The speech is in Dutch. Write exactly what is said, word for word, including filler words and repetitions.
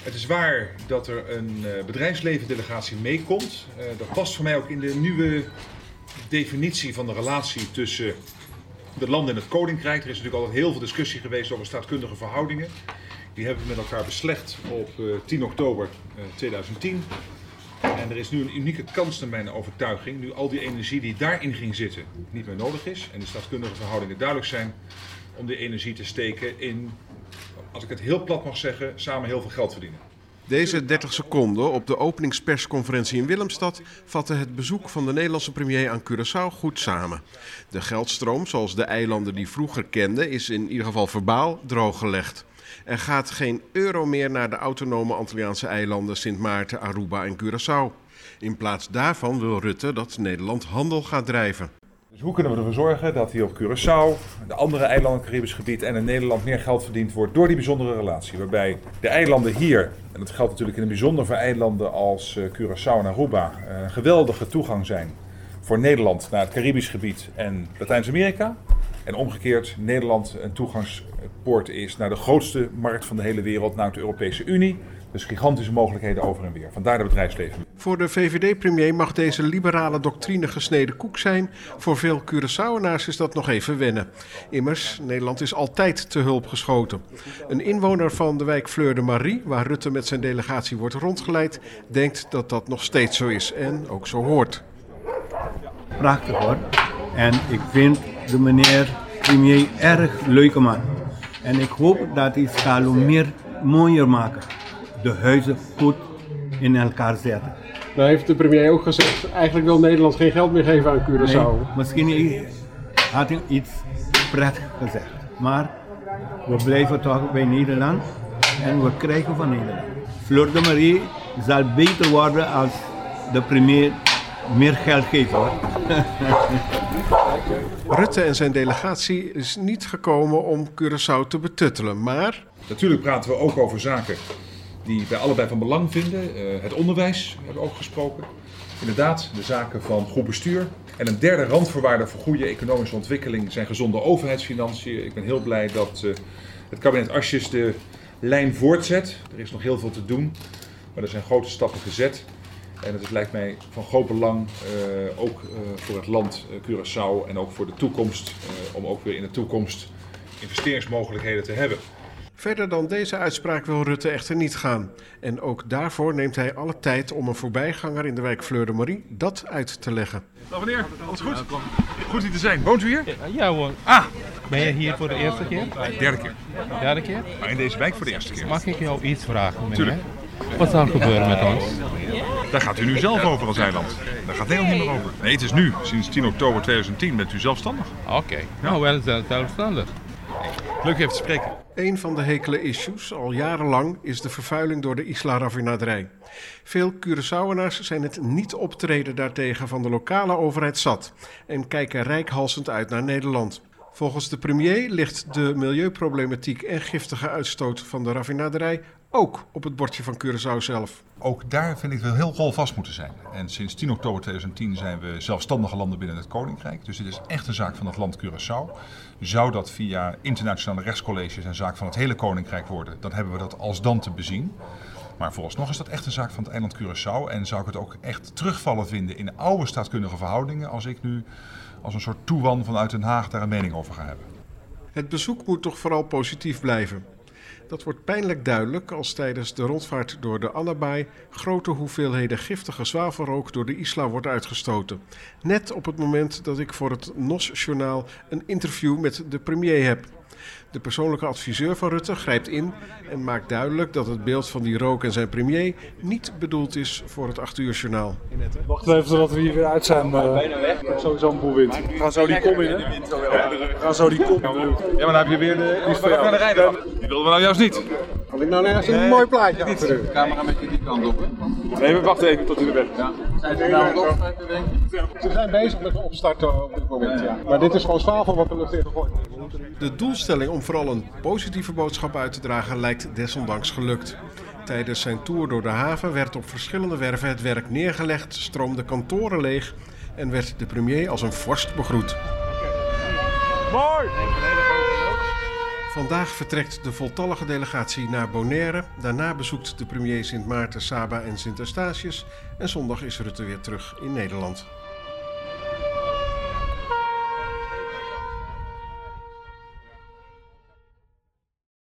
Het is waar dat er een uh, bedrijfsleven-delegatie meekomt. Uh, dat past voor mij ook in de nieuwe definitie van de relatie tussen de landen en het Koninkrijk. Er is natuurlijk altijd heel veel discussie geweest over staatkundige verhoudingen. Die hebben we met elkaar beslecht op uh, tien oktober tweeduizend tien. En er is nu een unieke kans naar mijn overtuiging, nu al die energie die daarin ging zitten niet meer nodig is en de staatkundige verhoudingen duidelijk zijn, om die energie te steken in, als ik het heel plat mag zeggen, samen heel veel geld verdienen. Deze dertig seconden op de openingspersconferentie in Willemstad vatten het bezoek van de Nederlandse premier aan Curaçao goed samen. De geldstroom, zoals de eilanden die vroeger kenden, is in ieder geval verbaal drooggelegd. Er gaat geen euro meer naar de autonome Antilliaanse eilanden Sint Maarten, Aruba en Curaçao. In plaats daarvan wil Rutte dat Nederland handel gaat drijven. Dus hoe kunnen we ervoor zorgen dat hier op Curaçao, de andere eilanden, het Caribisch gebied en in Nederland meer geld verdiend wordt door die bijzondere relatie. Waarbij de eilanden hier, en dat geldt natuurlijk in het bijzonder voor eilanden als Curaçao en Aruba, een geweldige toegang zijn voor Nederland naar het Caribisch gebied en Latijns-Amerika. En omgekeerd Nederland een toegangspoort is naar de grootste markt van de hele wereld, naar de Europese Unie. Dus gigantische mogelijkheden over en weer. Vandaar de bedrijfsleven. Voor de V V D-premier mag deze liberale doctrine gesneden koek zijn. Voor veel Curaçaoënaars is dat nog even wennen. Immers, Nederland is altijd te hulp geschoten. Een inwoner van de wijk Fleur de Marie, waar Rutte met zijn delegatie wordt rondgeleid, denkt dat dat nog steeds zo is en ook zo hoort. Prachtig hoor. En ik vind de meneer premier erg leuke man. En ik hoop dat hij Scalo meer mooier maken. De huizen goed in elkaar zetten. Nou heeft de premier ook gezegd, eigenlijk wil Nederland geen geld meer geven aan Curaçao. Nee, misschien had hij iets prettig gezegd. Maar we blijven toch bij Nederland en we krijgen van Nederland. Fleur de Marie zal beter worden als de premier meer geld geeft hoor. Rutte en zijn delegatie is niet gekomen om Curaçao te betuttelen, maar... Natuurlijk praten we ook over zaken die wij allebei van belang vinden. Uh, het onderwijs hebben we ook gesproken. Inderdaad, de zaken van goed bestuur. En een derde randvoorwaarde voor goede economische ontwikkeling zijn gezonde overheidsfinanciën. Ik ben heel blij dat uh, het kabinet Asjes de lijn voortzet. Er is nog heel veel te doen, maar er zijn grote stappen gezet. En het lijkt mij van groot belang, uh, ook uh, voor het land uh, Curaçao en ook voor de toekomst, uh, om ook weer in de toekomst investeringsmogelijkheden te hebben. Verder dan deze uitspraak wil Rutte echter niet gaan. En ook daarvoor neemt hij alle tijd om een voorbijganger in de wijk Fleur de Marie dat uit te leggen. Dag meneer, alles goed? Goed hier te zijn. Woont u hier? Ja hoor. Ah! Ben je hier voor de eerste keer? Nee, derde keer. Derde keer? Maar in deze wijk voor de eerste keer. Mag ik jou iets vragen meneer? Tuurlijk. Wat zal er gebeuren met ons? Daar gaat u nu zelf over als eiland. Daar gaat Nederland niet meer over. Nee, het is nu. Sinds tien oktober tweeduizend tien bent u zelfstandig. Oké. Okay. Ja. Nou, wel zelfstandig. Leuk even te spreken. Een van de hekele issues, al jarenlang, is de vervuiling door de Isla-raffinaderij. Veel Curaçaoënaars zijn het niet optreden daartegen van de lokale overheid zat en kijken reikhalzend uit naar Nederland. Volgens de premier ligt de milieuproblematiek en giftige uitstoot van de raffinaderij ook op het bordje van Curaçao zelf. Ook daar vind ik wel heel rolvast moeten zijn. En sinds tien oktober tweeduizend tien zijn we zelfstandige landen binnen het Koninkrijk. Dus dit is echt een zaak van het land Curaçao. Zou dat via internationale rechtscolleges een zaak van het hele Koninkrijk worden, dan hebben we dat alsdan te bezien. Maar vooralsnog is dat echt een zaak van het eiland Curaçao. En zou ik het ook echt terugvallen vinden in oude staatkundige verhoudingen als ik nu als een soort toewan vanuit Den Haag daar een mening over ga hebben. Het bezoek moet toch vooral positief blijven. Dat wordt pijnlijk duidelijk als tijdens de rondvaart door de Annabaai grote hoeveelheden giftige zwavelrook door de Isla wordt uitgestoten. Net op het moment dat ik voor het N O S-journaal een interview met de premier heb. De persoonlijke adviseur van Rutte grijpt in en maakt duidelijk dat het beeld van die rook en zijn premier niet bedoeld is voor het acht uur journaal. Wacht even totdat we hier weer uit zijn. Uh, sowieso een boel wind. We gaan zo die kom in, hè? We gaan zo die kom in. Ja, maar dan heb je weer de... Die is voor jou. Die wilden we nou juist niet. Had ik nou nergens een mooi plaatje achter u? De camera met je die kant op, hè? Nee, we wachten even tot u er weg is. Ja. Zijn ze nou nog opstarten, denk je? Ze zijn bezig met opstarten op dit moment, ja. Maar dit is gewoon zwavel wat de lucht in gegooid wordt. De doelstelling om vooral een positieve boodschap uit te dragen lijkt desondanks gelukt. Tijdens zijn tour door de haven werd op verschillende werven het werk neergelegd, stroomden kantoren leeg en werd de premier als een vorst begroet. Mooi! Vandaag vertrekt de voltallige delegatie naar Bonaire. Daarna bezoekt de premier Sint Maarten, Saba en Sint Eustatius. En zondag is Rutte weer terug in Nederland.